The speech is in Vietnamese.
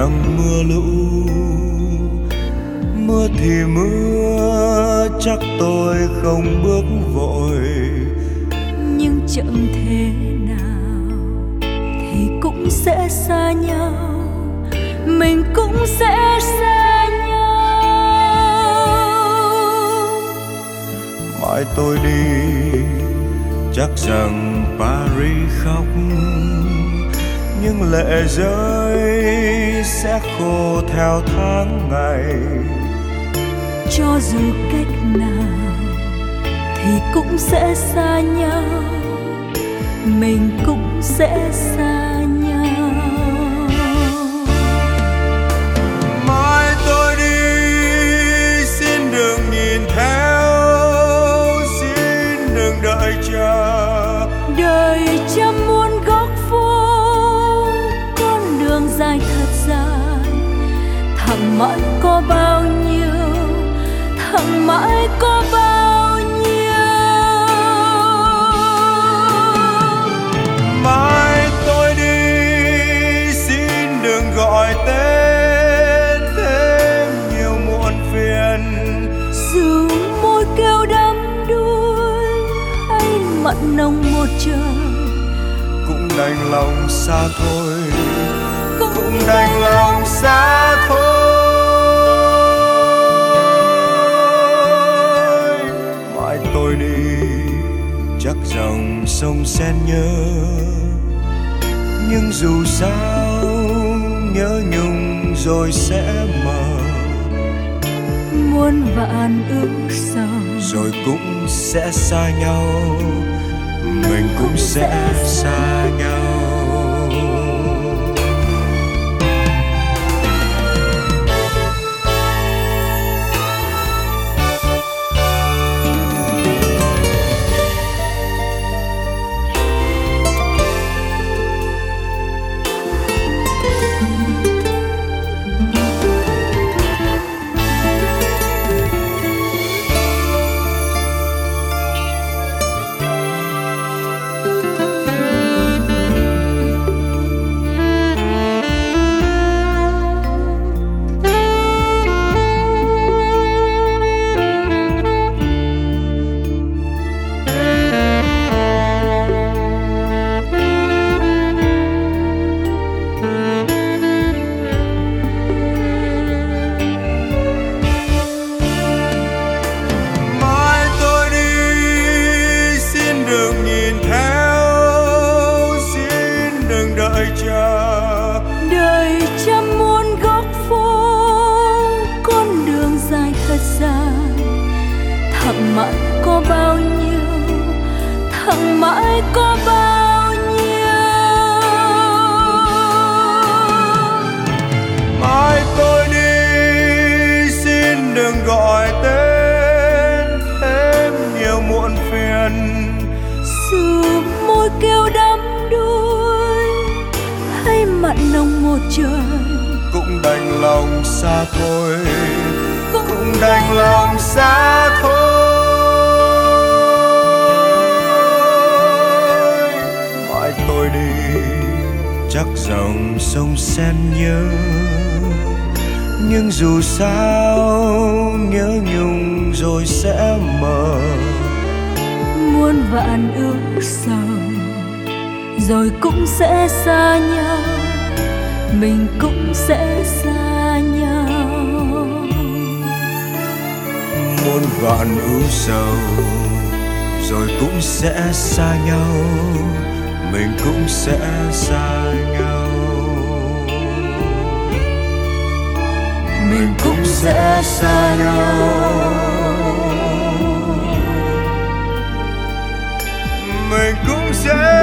rằng mưa lũ, mưa thì mưa, chắc tôi không bước vội. Nhưng chậm thế nào thì cũng sẽ xa nhau, mình cũng sẽ xa nhau. Mai tôi đi chắc rằng Paris khóc, nhưng lệ rơi sẽ khô theo tháng ngày. Cho dù cách nào thì cũng sẽ xa nhau, mình cũng sẽ xa nhau. Mai tôi đi xin đừng nhìn theo, xin đừng đợi chờ. Đời trăm muôn góc phố, con đường dài thật dài, thẳng mãi có bao nhiêu, thẳng mãi có bao nhiêu. Mai tôi đi xin đừng gọi tên thêm nhiều muộn phiền. Dù môi kêu đắm đuối hay mặn nồng một trời, cũng đành lòng xa thôi, cũng đành lòng xa thôi. Mai tôi đi chắc dòng sông sen nhớ, nhưng dù sao nhớ nhung rồi sẽ mờ. muôn vạn ước sầu Rồi cũng sẽ xa nhau, mình cũng sẽ xa nhau. đời trăm muôn góc phố, con đường dài thật dài, thẳng mãi có bao nhiêu, thẳng mãi có bao nhiêu. Mai tôi đi xin đừng gọi tên thêm nhiều muộn phiền. Dù môi kêu đắm đuối hay mặn nồng một trời, cũng đành lòng xa thôi, cũng đành lòng xa thôi. Mai tôi đi chắc dòng sông sen nhớ, nhưng dù sao nhớ nhung rồi sẽ mờ. muôn vạn ước sầu rồi cũng sẽ xa nhau, mình cũng sẽ xa nhau. Muôn vạn ưu sầu rồi cũng sẽ xa nhau, mình cũng sẽ xa nhau. Mình cũng sẽ xa nhau, mình cũng sẽ